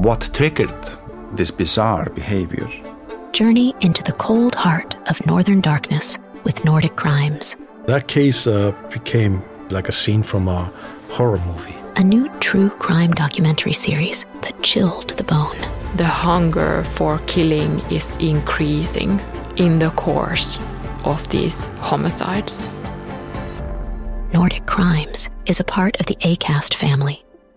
What triggered this bizarre behavior? Journey into the cold heart of Northern Darkness with Nordic Crimes. That case became like a scene from a horror movie. A new true crime documentary series that chilled the bone. The hunger for killing is increasing in the course of these homicides. Nordic Crimes is a part of the Acast family.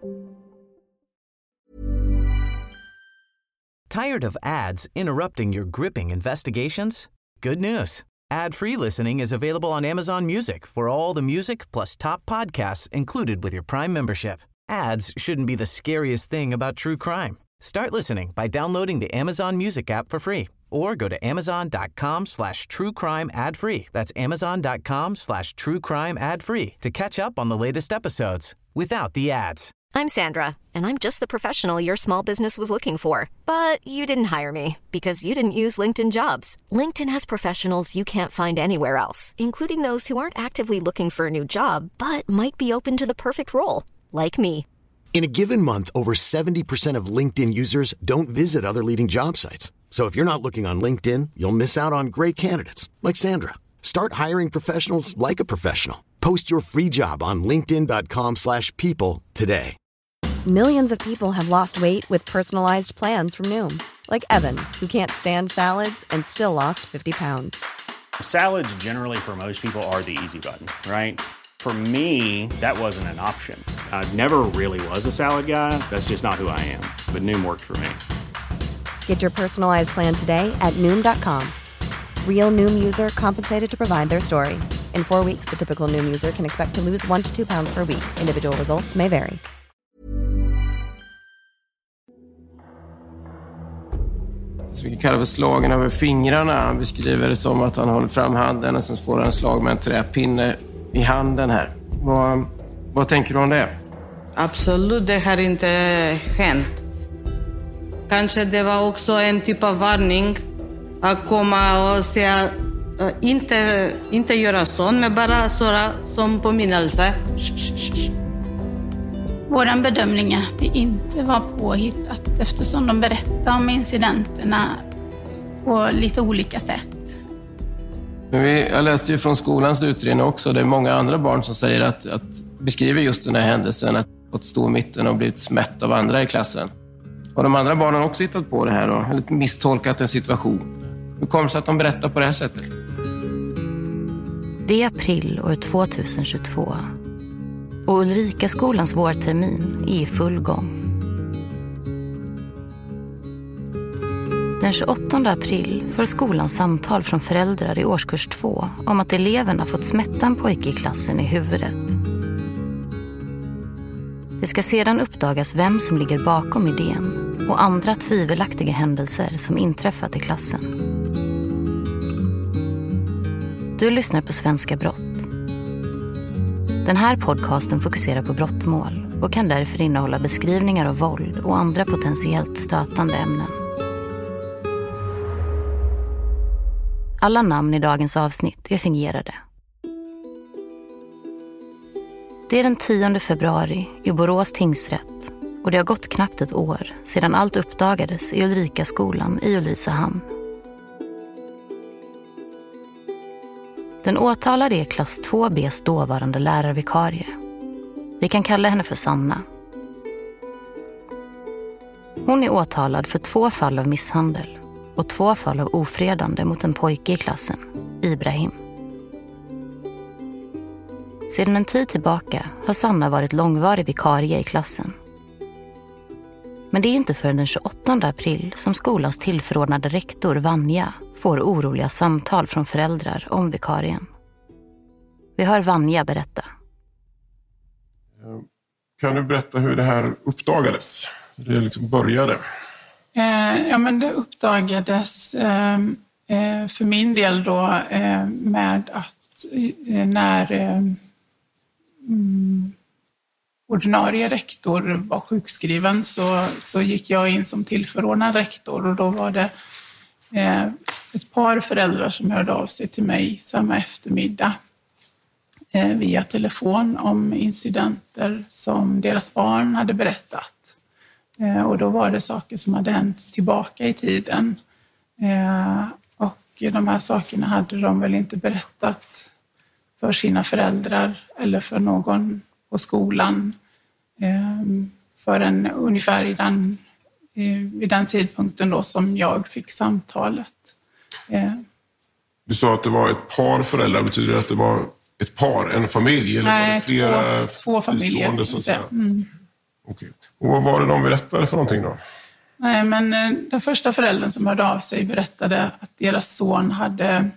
Tired of ads interrupting your gripping investigations? Good news. Ad-free listening is available on Amazon Music for all the music plus top podcasts included with your Prime membership. Ads shouldn't be the scariest thing about true crime. Start listening by downloading the Amazon Music app for free or go to amazon.com/truecrime ad-free. That's amazon.com/truecrime ad-free to catch up on the latest episodes without the ads. I'm Sandra, and I'm just the professional your small business was looking for. But you didn't hire me because you didn't use LinkedIn Jobs. LinkedIn has professionals you can't find anywhere else, including those who aren't actively looking for a new job, but might be open to the perfect role, like me. In a given month, over 70% of LinkedIn users don't visit other leading job sites. So if you're not looking on LinkedIn, you'll miss out on great candidates like Sandra. Start hiring professionals like a professional. Post your free job on linkedin.com/people today. Millions of people have lost weight with personalized plans from Noom. Like Evan, who can't stand salads and still lost 50 pounds. Salads generally for most people are the easy button, right? For me, that wasn't an option. I never really was a salad guy. That's just not who I am. But Noom worked for me. Get your personalized plan today at Noom.com. Real Noom user compensated to provide their story. In 4 weeks, the typical Noom user can expect to lose 1 to 2 pounds per week. Individual results may vary. Så vi kallar för slagen över fingrarna. Han beskriver det som att han håller fram handen och sen får han slag med en träpinne i handen här. Vad tänker du om det? Absolut, det har inte hänt. Kanske det var också en typ av varning att komma och säga inte göra sånt, men bara såra som påminnelse. Vår bedömning är att det inte var påhittat eftersom de berättar om incidenterna på lite olika sätt. Men jag läste ju från skolans utredning också. Det är många andra barn som säger att beskriver just den här händelsen att fått stå i mitten och blivit smätt av andra i klassen. Och de andra barnen har också hittat på det här och eller misstolkat en situation. Hur kommer det sig att de berättar på det här sättet? Det är april år 2022 och Ulrikaskolans vårtermin är i full gång. Den 28 april får skolan samtal från föräldrar i årskurs 2 om att eleverna fått smätta en pojke i klassen i huvudet. Det ska sedan uppdagas vem som ligger bakom idén och andra tvivelaktiga händelser som inträffat i klassen. Du lyssnar på Svenska brott. Den här podcasten fokuserar på brottmål och kan därför innehålla beskrivningar av våld och andra potentiellt stötande ämnen. Alla namn i dagens avsnitt är fingerade. Det är den 10 februari i Borås tingsrätt och det har gått knappt ett år sedan allt uppdagades i Ulrikaskolan i Ulricehamn. Den åtalade är klass 2B:s dåvarande lärarvikarie. Vi kan kalla henne för Sanna. Hon är åtalad för 2 fall av misshandel och 2 fall av ofredande mot en pojke i klassen, Ibrahim. Sedan en tid tillbaka har Sanna varit långvarig vikarie i klassen. Men det är inte förrän den 28 april som skolans tillförordnade rektor Vanja får oroliga samtal från föräldrar om vikarien. Vi hör Vanja berätta. Kan du berätta hur det här uppdagades? Hur det liksom började? Ja, men det uppdagades för min del då med att när ordinarie rektor var sjukskriven så gick jag in som tillförordnad rektor och då var det ett par föräldrar som hörde av sig till mig samma eftermiddag via telefon om incidenter som deras barn hade berättat Och då var det saker som hade hänt tillbaka i tiden. Och de här sakerna hade de väl inte berättat för sina föräldrar eller för någon på skolan förrän ungefär vid den tidpunkten då som jag fick samtalet. Du sa att det var ett par föräldrar. Betyder det att det var ett par, en familj? Eller Nej, var det flera två familjer. Så att säga? Okej. Och vad var det de berättade för någonting då? Nej, men den första föräldern som hörde av sig berättade att deras son hade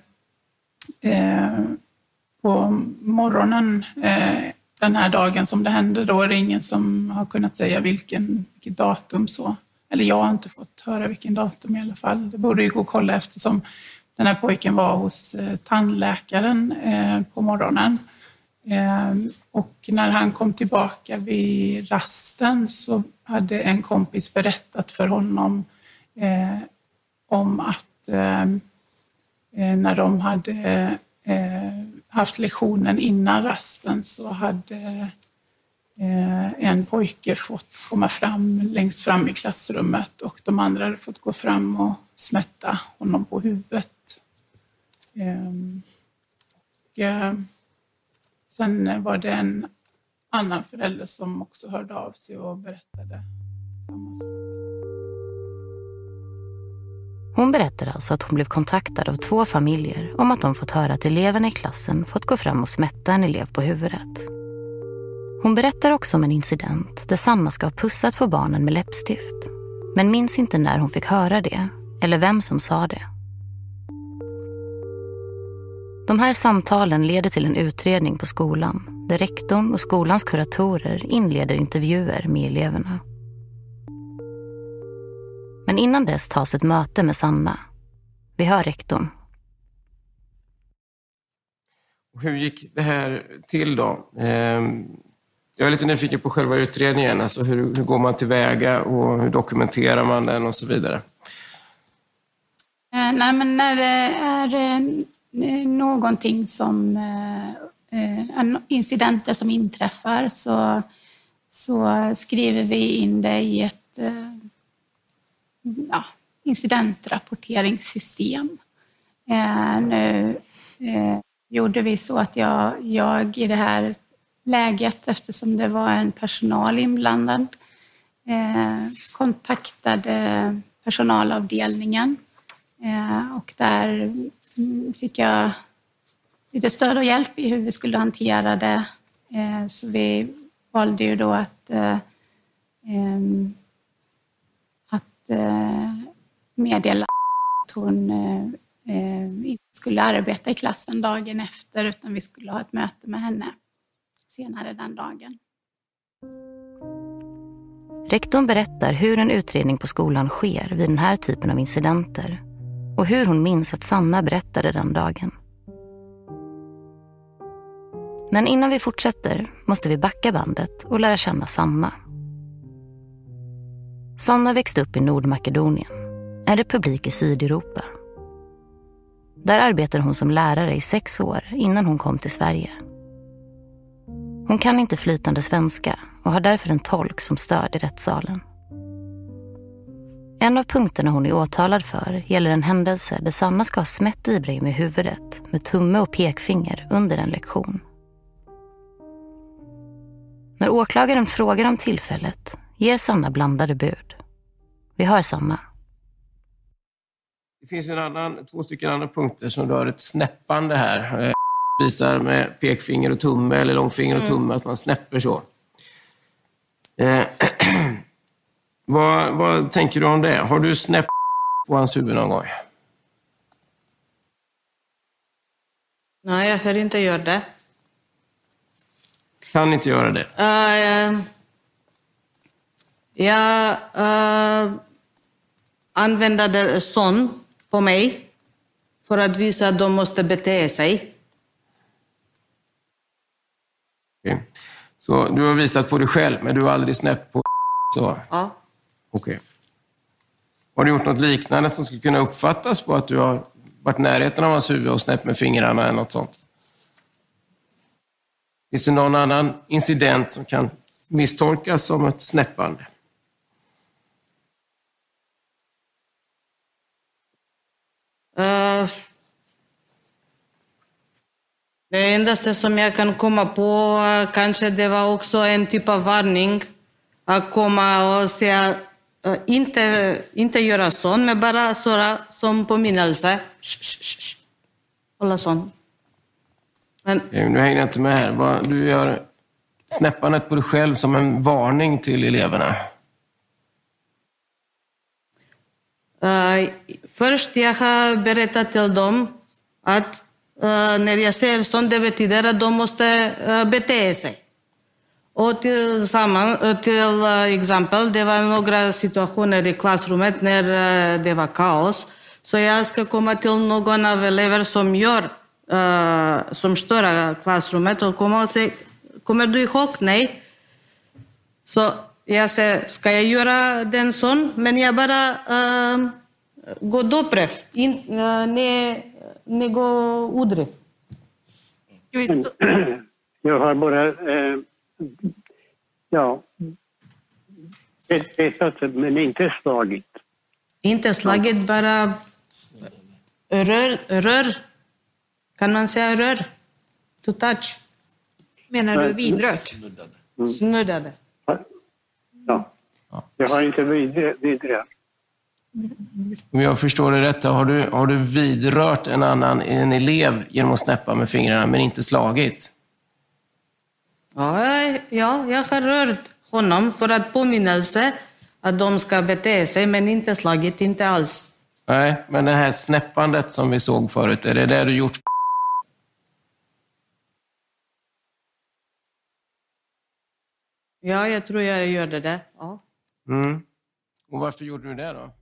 på morgonen den här dagen som det hände, då är det ingen som har kunnat säga vilket datum så. Eller jag har inte fått höra vilken datum i alla fall. Det borde ju gå att kolla eftersom den här pojken var hos tandläkaren på morgonen. Och när han kom tillbaka vid rasten så hade en kompis berättat för honom om att när de hade haft lektionen innan rasten så hade en pojke fått komma fram längst fram i klassrummet och de andra hade fått gå fram och smätta honom på huvudet. Sen var det en annan förälder som också hörde av sig och berättade samma sak. Hon berättar alltså att hon blev kontaktad av 2 familjer om att de fått höra att eleverna i klassen fått gå fram och smätta en elev på huvudet. Hon berättar också om en incident där Sanna ska ha pussat på barnen med läppstift, men minns inte när hon fick höra det eller vem som sa det. De här samtalen leder till en utredning på skolan där rektorn och skolans kuratorer inleder intervjuer med eleverna. Men innan dess tas ett möte med Sanna. Vi hör rektorn. Hur gick det här till då? Jag är lite nyfiken på själva utredningen. Alltså hur går man tillväga och hur dokumenterar man den och så vidare? Nej, men när det är någonting som incidenter som inträffar så skriver vi in det i ett incidentrapporteringssystem. Nu gjorde vi så att jag i det här läget, eftersom det var en personal inblandad, kontaktade personalavdelningen och där fick jag lite stöd och hjälp i hur vi skulle hantera det. Så vi valde ju då att meddela att hon inte skulle arbeta i klassen dagen efter utan vi skulle ha ett möte med henne senare den dagen. Rektorn berättar hur en utredning på skolan sker vid den här typen av incidenter och hur hon minns att Sanna berättade den dagen. Men innan vi fortsätter måste vi backa bandet och lära känna Sanna. Sanna växte upp i Nordmakedonien, en republik i Sydeuropa. Där arbetade hon som lärare i 6 år innan hon kom till Sverige. Hon kan inte flytande svenska och har därför en tolk som stöd i rättssalen. En av punkterna hon är åtalad för gäller en händelse där Sanna ska ha smätt Ibrahim i huvudet med tumme och pekfinger under en lektion. När åklagaren frågar om tillfället ger Sanna blandade bud. Vi hör Sanna. Det finns två stycken andra punkter som rör ett snäppande här. Visar med pekfinger och tumme eller långfinger och tumme att man snäpper så. Vad tänker du om det? Har du snäppt på hans huvud någon gång? Nej, jag kan inte göra det. Kan inte göra det? Jag använder det sån på mig för att visa att de måste bete sig. Okay. Så du har visat på dig själv, men du har aldrig snäppt på så? Ja. Okej. Okay. Har du gjort något liknande som skulle kunna uppfattas på att du har varit i närheten av hans huvud och snäppt med fingrarna eller något sånt? Finns det någon annan incident som kan misstolkas som ett snäppande? Det endaste som jag kan komma på kanske det var också en typ av varning att komma och säga inte göra sånt, men bara såra som påminnelse. Hålla sånt. Men Nu hänger jag inte med här. Du gör snäppandet på dig själv som en varning till eleverna. Först jag har berättat till dem att när jag säger sånt, det betyder att de måste bete sig. Och till exempel, det var några situationer i klassrummet när det var kaos. Så jag ska komma till någon av elever som stör klassrummet och komma och säga, kommer du ihåg? Nej. Så jag säger, ska jag göra den sån? Men jag bara går doprev, ne går udrev. Jag har bara petat men inte slagit. Inte slagit, bara rör. Kan man säga rör? To touch. Menar du vidrört? Snuddade. Ja. Jag har inte vidrört. Om jag förstår det rätt, har du vidrört en elev genom att snäppa med fingrarna men inte slagit? Ja, jag har rört honom för att påminnelse att de ska bete sig, men inte slagit, inte alls. Nej, men det här snäppandet som vi såg förut, är det du gjort? Ja, jag tror jag gjorde det. Ja. Och varför gjorde du det då?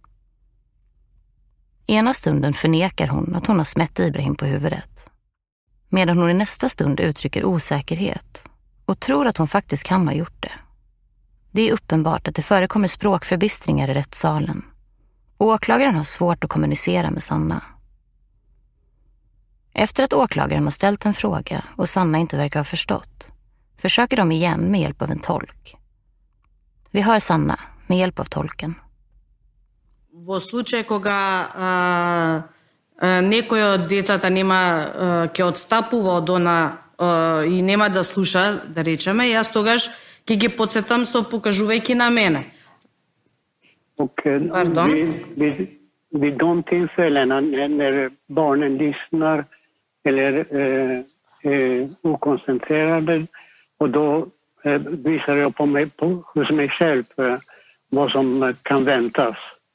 Ena stunden förnekar hon att hon har smätt Ibrahim på huvudet. Medan hon i nästa stund uttrycker osäkerhet och tror att hon faktiskt kan ha gjort det. Det är uppenbart att det förekommer språkförbistringar i rättssalen. Åklagaren har svårt att kommunicera med Sanna. Efter att åklagaren har ställt en fråga och Sanna inte verkar ha förstått, försöker de igen med hjälp av en tolk. Vi hör Sanna med hjälp av tolken. Во случај кога некој од децата ќе отстапува од она и нема да слуша, да речеме, јас тогаш ќе ги подсетам со покажувајќи на мене. Och vid de tillfällena när barnen lyssnar eller är okoncentrerade, och då visar jag hos mig själv vad som kan väntas.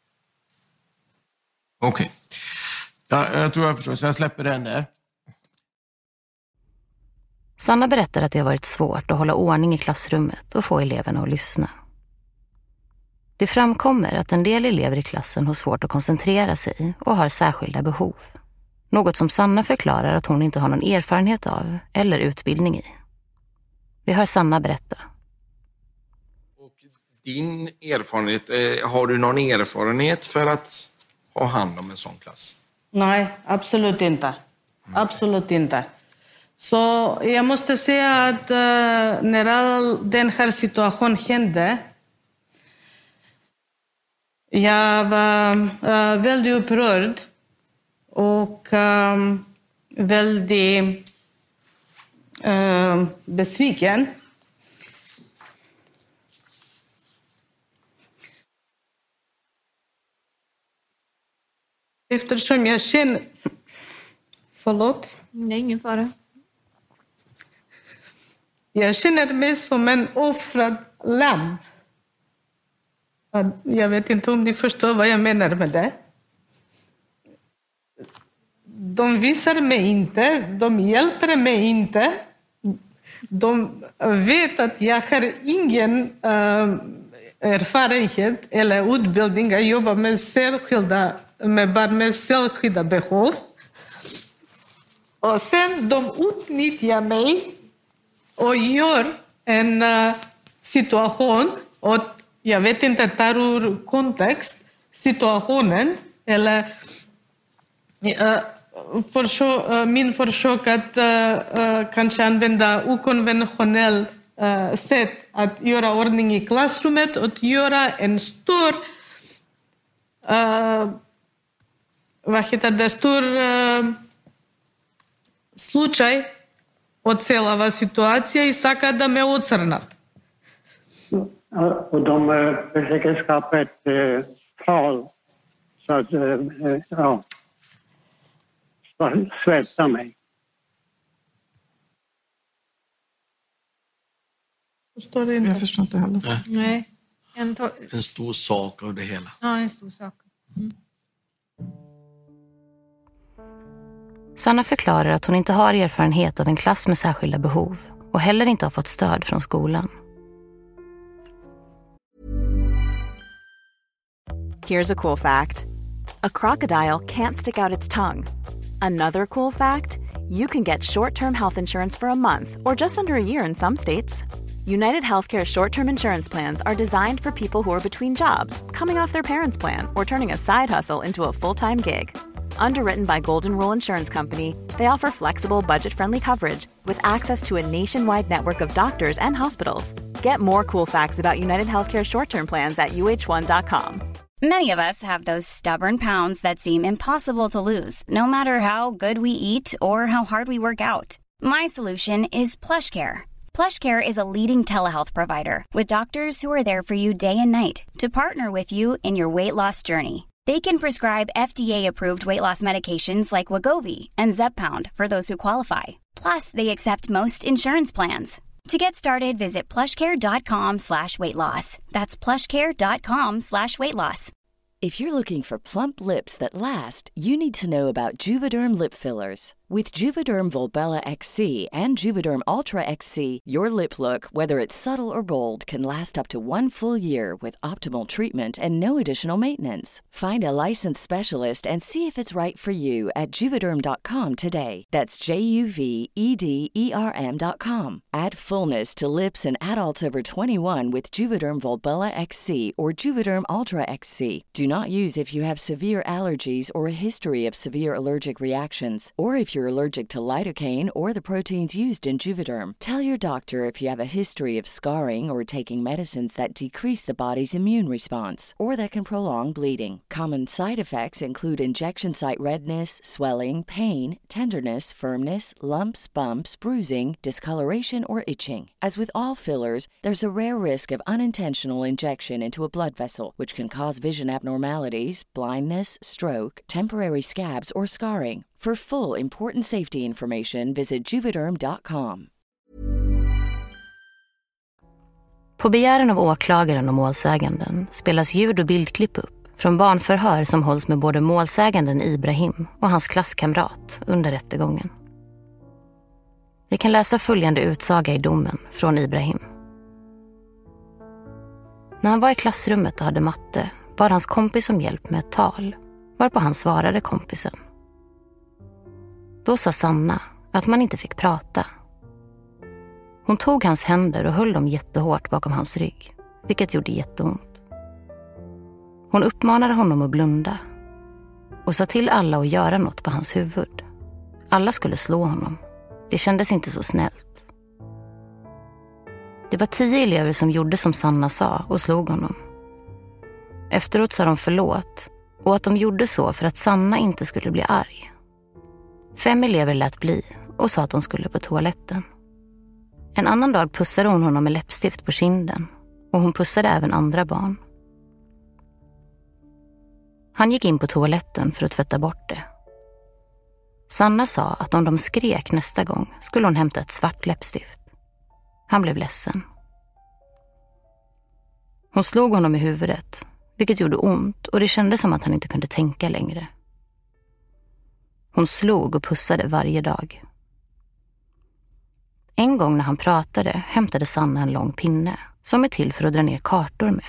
Okej. Ja, jag tror jag förstår, så jag släpper den där. Sanna berättar att det har varit svårt att hålla ordning i klassrummet och få eleverna att lyssna. Det framkommer att en del elever i klassen har svårt att koncentrera sig och har särskilda behov. Något som Sanna förklarar att hon inte har någon erfarenhet av eller utbildning i. Vi hör Sanna berätta. Och din erfarenhet, har du någon erfarenhet för att ha hand om en sån klass? Nej, absolut inte. Absolut inte. Så jag måste säga att när all den här situationen hände, jag var väldigt upprörd och väldigt besviken. Eftersom jag känner... Förlåt? Det är ingen fara. Jag känner mig som en offrad lamm. Jag vet inte om ni förstår vad jag menar med det. De visar mig inte, de hjälper mig inte. De vet att jag har ingen erfarenhet eller utbildning att jobba med barn med särskilda behov. Och sen de utnyttjar mig och gör en situation, och jag vet inte, tar ur kontext situationen eller min försök att kanske använda okonventionell sätt att göra ordning i klassrummet och att göra en stor stor slučaj Оцелава ситуация и сака да ме оцрнат. Och de försöker skapa ett tal så att svälta mig. Förstår du inte? Jag förstår inte heller. Nej. En stor sak av det hela. Ja, en stor sak. Sanna förklarar att hon inte har erfarenhet av en klass med särskilda behov och heller inte har fått stöd från skolan. Here's a cool fact. A crocodile can't stick out its tongue. Another cool fact, you can get short-term health insurance for a month or just under a year in some states. United Healthcare short-term insurance plans are designed for people who are between jobs, coming off their parents' plan, or turning a side hustle into a full-time gig. Underwritten by Golden Rule Insurance Company, they offer flexible, budget-friendly coverage with access to a nationwide network of doctors and hospitals. Get more cool facts about United Healthcare short-term plans at uh1.com. Many of us have those stubborn pounds that seem impossible to lose, no matter how good we eat or how hard we work out. My solution is PlushCare. PlushCare is a leading telehealth provider with doctors who are there for you day and night to partner with you in your weight loss journey. They can prescribe FDA-approved weight loss medications like Wegovy and Zepbound for those who qualify. Plus, they accept most insurance plans. To get started, visit plushcare.com/weightloss. That's plushcare.com/weightloss. If you're looking for plump lips that last, you need to know about Juvederm lip fillers. With Juvederm Volbella XC and Juvederm Ultra XC, your lip look, whether it's subtle or bold, can last up to 1 full year with optimal treatment and no additional maintenance. Find a licensed specialist and see if it's right for you at Juvederm.com today. That's JUVEDERM.com. Add fullness to lips in adults over 21 with Juvederm Volbella XC or Juvederm Ultra XC. Do not use if you have severe allergies or a history of severe allergic reactions, or if you're allergic to lidocaine or the proteins used in Juvederm. Tell your doctor if you have a history of scarring or taking medicines that decrease the body's immune response or that can prolong bleeding. Common side effects include injection site redness, swelling, pain, tenderness, firmness, lumps, bumps, bruising, discoloration, or itching. As with all fillers, there's a rare risk of unintentional injection into a blood vessel, which can cause vision abnormalities, blindness, stroke, temporary scabs, or scarring. For full, important safety information, visit Juvederm.com. På begäran av åklagaren och målsäganden spelas ljud- och bildklipp upp från barnförhör som hålls med både målsäganden Ibrahim och hans klasskamrat under rättegången. Vi kan läsa följande utsaga i domen från Ibrahim. När han var i klassrummet och hade matte bad hans kompis om hjälp med ett tal, varpå han svarade kompisen. Då sa Sanna att man inte fick prata. Hon tog hans händer och höll dem jättehårt bakom hans rygg, vilket gjorde jätteont. Hon uppmanade honom att blunda och sa till alla att göra något på hans huvud. Alla skulle slå honom. Det kändes inte så snällt. Det var 10 elever som gjorde som Sanna sa och slog honom. Efteråt sa de förlåt och att de gjorde så för att Sanna inte skulle bli arg. 5 elever lät bli och sa att de skulle på toaletten. En annan dag pussade hon honom med läppstift på kinden och hon pussade även andra barn. Han gick in på toaletten för att tvätta bort det. Sanna sa att om de skrek nästa gång skulle hon hämta ett svart läppstift. Han blev ledsen. Hon slog honom i huvudet, vilket gjorde ont och det kändes som att han inte kunde tänka längre. Hon slog och pussade varje dag. En gång när han pratade hämtade Sanna en lång pinne som är till för att dra ner kartor med.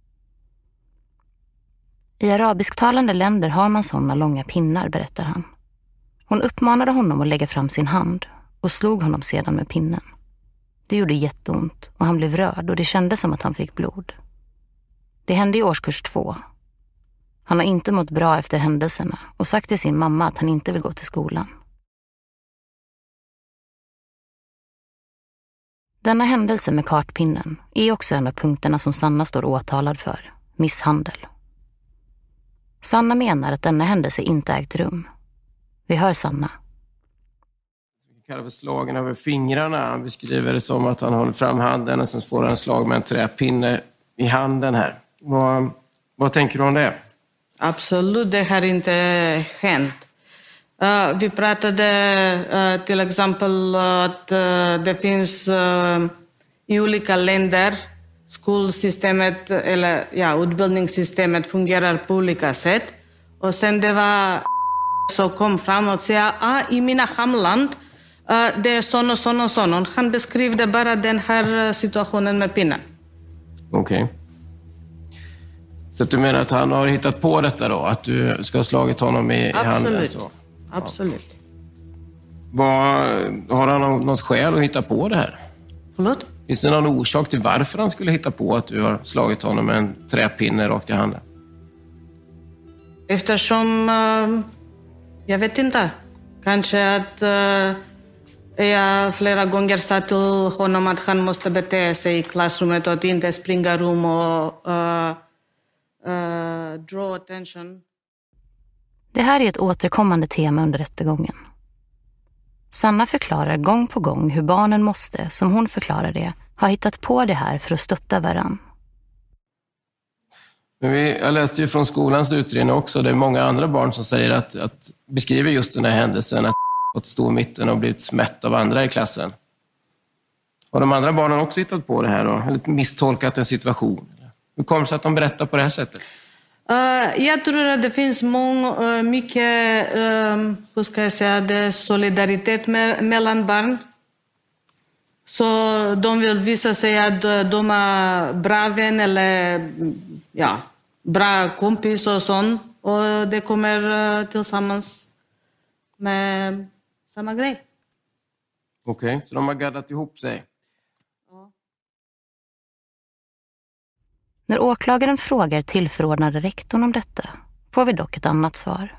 I arabisktalande länder har man sådana långa pinnar, berättar han. Hon uppmanade honom att lägga fram sin hand och slog honom sedan med pinnen. Det gjorde jätteont och han blev röd och det kändes som att han fick blod. Det hände i årskurs 2. Han har inte mått bra efter händelserna och sagt till sin mamma att han inte vill gå till skolan. Denna händelse med kartpinnen är också en av punkterna som Sanna står åtalad för, misshandel. Sanna menar att denna händelse inte ägt rum. Vi hör Sanna. kallar för slagen över fingrarna. Han beskriver det som att han håller fram handen och sen får han slag med en träpinne i handen här. Vad tänker du om det? Absolut, det har inte hänt. Vi pratade till exempel att det finns i olika länder skolsystemet eller utbildningssystemet fungerar på olika sätt. Och sen det var så kom fram och sa i mina hemland det är sån och sån och sån. Han beskrev bara den här situationen med pinnen. Okej. Så att du menar att han har hittat på detta då? Att du ska ha slagit honom i handen? Så. Absolut. Har han något skäl att hitta på det här? Förlåt? Finns det någon orsak till varför han skulle hitta på att du har slagit honom med en träpinne rakt i handen? Eftersom, jag vet inte, kanske att jag flera gånger sa till honom att han måste bete sig i klassrummet och att inte springa rum och draw attention. Det här är ett återkommande tema under rättegången. Sanna förklarar gång på gång hur barnen måste, som hon förklarar det, ha hittat på det här för att stötta varann. Jag läste ju från skolans utredning också. Det är många andra barn som säger att beskriver just den här händelsen att fått stå i mitten och blivit smätt av andra i klassen. Har de andra barnen också hittat på det här och eller misstolkat en situation? Hur kommer det sig att de berättar på det här sättet? Jag tror att det finns mycket solidaritet mellan barn. Så de vill visa sig att de är bra vän eller bra kompis och sånt. Och det kommer tillsammans med samma grej. Okej, så de har gaddat ihop sig? När åklagaren frågar tillförordnade rektorn om detta får vi dock ett annat svar.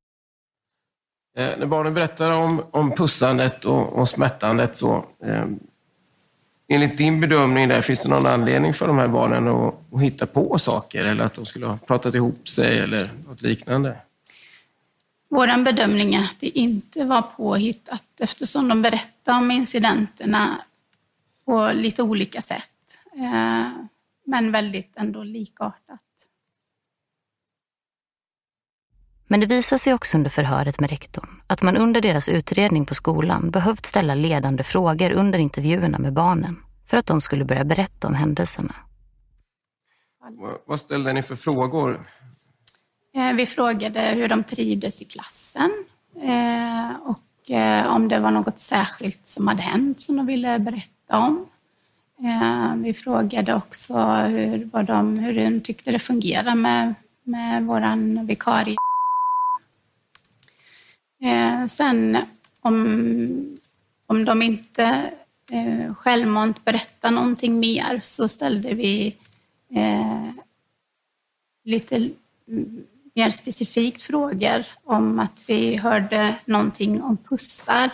När barnen berättar om pussandet och smättandet så enligt din bedömning där, finns det någon anledning för de här barnen att hitta på saker eller att de skulle ha pratat ihop sig eller något liknande? Vår bedömning är att det inte var påhittat eftersom de berättar om incidenterna på lite olika sätt. Men väldigt ändå likartat. Men det visar sig också under förhöret med rektorn att man under deras utredning på skolan behövt ställa ledande frågor under intervjuerna med barnen för att de skulle börja berätta om händelserna. Vad ställde ni för frågor? Vi frågade hur de trivdes i klassen och om det var något särskilt som hade hänt som de ville berätta om. Vi frågade också hur de tyckte det fungerade med våran vikarie. Sen om de inte självmant berättade någonting mer så ställde vi lite mer specifikt frågor om att vi hörde någonting om pussar.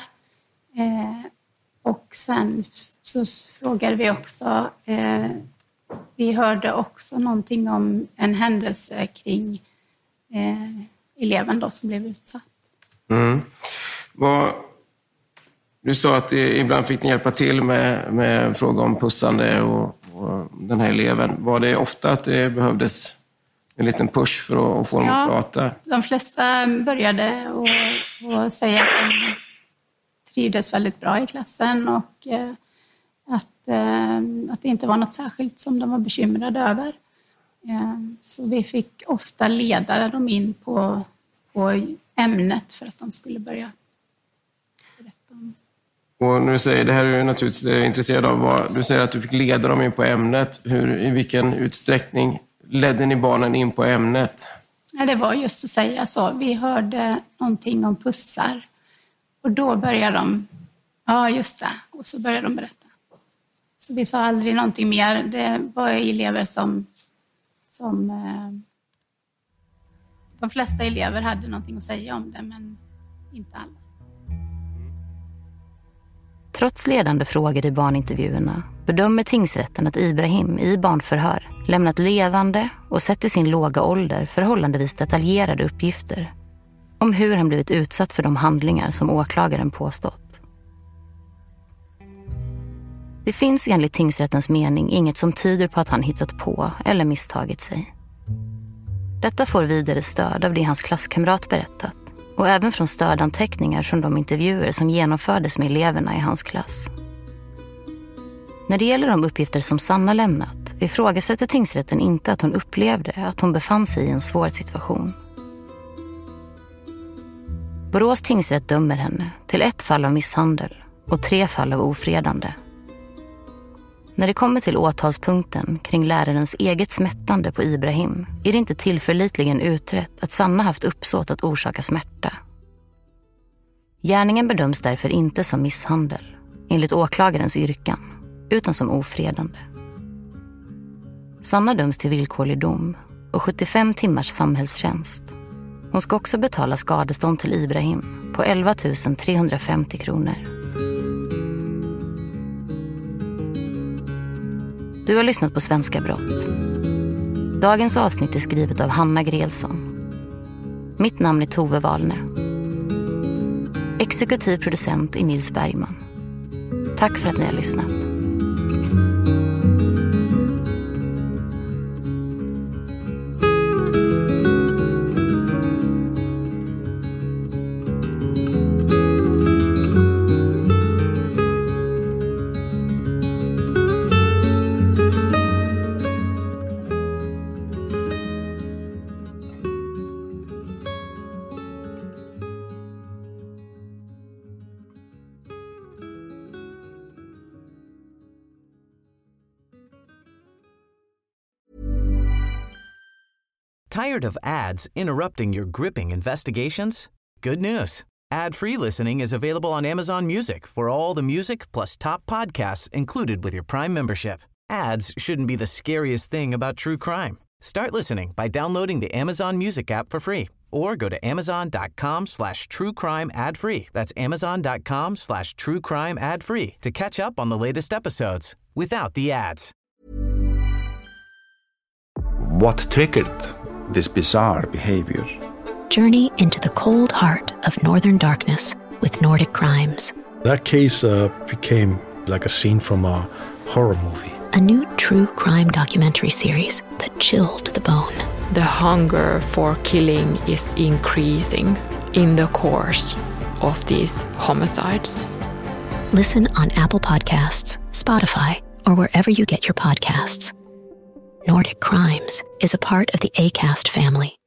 Och sen så frågade vi också, vi hörde också någonting om en händelse kring eleven då som blev utsatt. Mm. Du sa att ibland fick ni hjälpa till med en fråga om pussande och den här eleven. Var det ofta att det behövdes en liten push för att få dem att prata? De flesta började och säga att de trivdes väldigt bra i klassen och att det inte var något särskilt som de var bekymrade över. Så vi fick ofta leda dem in på ämnet för att de skulle börja berätta om. Och när du säger, det här är ju naturligtvis intresserad av, du säger att du fick leda dem in på ämnet. I vilken utsträckning ledde ni barnen in på ämnet? Ja, det var just att säga så. Vi hörde någonting om pussar. Och då började de, ja just det, och så började de berätta. Så vi sa aldrig någonting mer. Det var elever som de flesta elever hade någonting att säga om det, men inte alla. Trots ledande frågor i barnintervjuerna bedömer tingsrätten att Ibrahim i barnförhör lämnat levande och sett i sin låga ålder förhållandevis detaljerade uppgifter om hur han blivit utsatt för de handlingar som åklagaren påstått. Det finns enligt tingsrättens mening inget som tyder på att han hittat på eller misstagit sig. Detta får vidare stöd av det hans klasskamrat berättat och även från stödanteckningar från de intervjuer som genomfördes med eleverna i hans klass. När det gäller de uppgifter som Sanna lämnat ifrågasätter tingsrätten inte att hon upplevde att hon befann sig i en svår situation. Borås tingsrätt dömer henne till 1 fall av misshandel och 3 fall av ofredande. När det kommer till åtalspunkten kring lärarens eget smättande på Ibrahim är det inte tillförlitligen utrett att Sanna haft uppsåt att orsaka smärta. Gärningen bedöms därför inte som misshandel, enligt åklagarens yrkan, utan som ofredande. Sanna döms till villkorlig dom och 75 timmars samhällstjänst. Hon ska också betala skadestånd till Ibrahim på 11 350 kronor. Du har lyssnat på Svenska brott. Dagens avsnitt är skrivet av Hanna Grelsson. Mitt namn är Tove Wahlne. Exekutiv producent är Nils Bergman. Tack för att ni har lyssnat. Tired of ads interrupting your gripping investigations? Good news. Ad-free listening is available on Amazon Music for all the music plus top podcasts included with your Prime membership. Ads shouldn't be the scariest thing about true crime. Start listening by downloading the Amazon Music app for free or go to amazon.com/truecrime ad-free. That's amazon.com/truecrime ad-free to catch up on the latest episodes without the ads. What triggered this bizarre behavior? Journey into the cold heart of Northern Darkness with Nordic Crimes. That case became like a scene from a horror movie. A new true crime documentary series that chilled the bone. The hunger for killing is increasing in the course of these homicides. Listen on Apple Podcasts, Spotify, or wherever you get your podcasts. Nordic Crimes is a part of the Acast family.